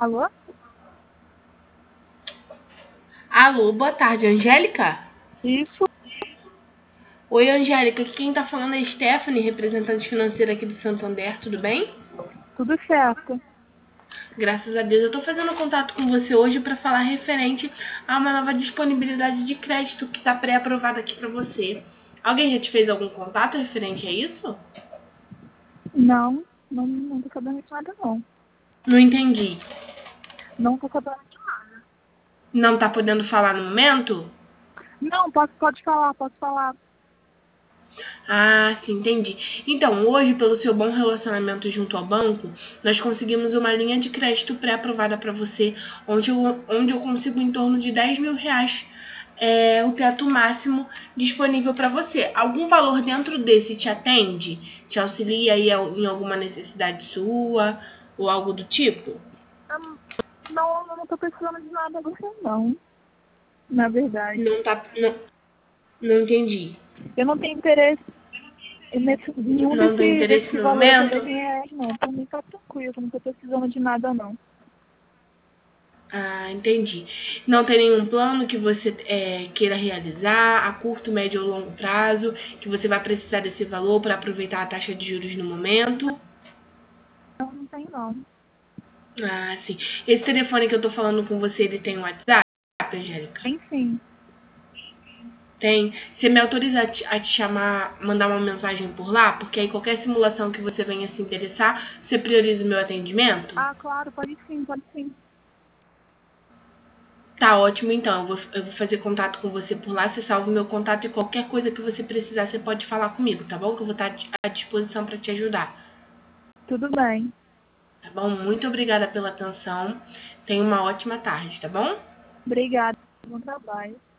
Alô? Alô, boa tarde, Angélica? Isso, Oi, Angélica, aqui quem tá falando é Stephanie, representante financeira aqui do Santander, tudo bem? tudo certo. Graças a Deus, eu tô fazendo contato com você hoje para falar referente a uma nova disponibilidade de crédito que tá pré-aprovada aqui para você. Alguém já te fez algum contato referente a isso? Não tô sabendo de nada, não. Não entendi. Não tô sabendo de nada. Não tá podendo falar no momento? Não, pode falar, pode falar. Ah, sim, entendi. Então, hoje, pelo seu bom relacionamento junto ao banco, nós conseguimos uma linha de crédito pré-aprovada para você, onde eu consigo em torno de R$ 10.000, o teto máximo disponível para você. Algum valor dentro desse te atende? Te auxilia aí em alguma necessidade sua ou algo do tipo? Não tô precisando de nada agora, não. Na verdade. Não tá, não entendi. Eu não tenho interesse nenhum Não tem interesse desse no valor até momento? R$ 10, não. Por mim tá tranquilo, eu não tô precisando de nada, não. Ah, entendi. Não tem nenhum plano que você queira realizar a curto, médio ou longo prazo, que você vai precisar desse valor para aproveitar a taxa de juros no momento? Não tem, não. Ah, sim. Esse telefone que eu tô falando com você, ele tem WhatsApp, Angélica? Enfim, Tem. Você me autoriza a te chamar, mandar uma mensagem por lá? Porque aí qualquer simulação que você venha se interessar, você prioriza o meu atendimento? claro, pode sim, pode sim. Tá ótimo, então. Eu vou fazer contato com você por lá. Você salva o meu contato e qualquer coisa que você precisar, você pode falar comigo, tá bom? Que eu vou estar à disposição para te ajudar. Tudo bem. Tá bom? Muito obrigada pela atenção. Tenha uma ótima tarde, tá bom? Obrigada. Bom trabalho.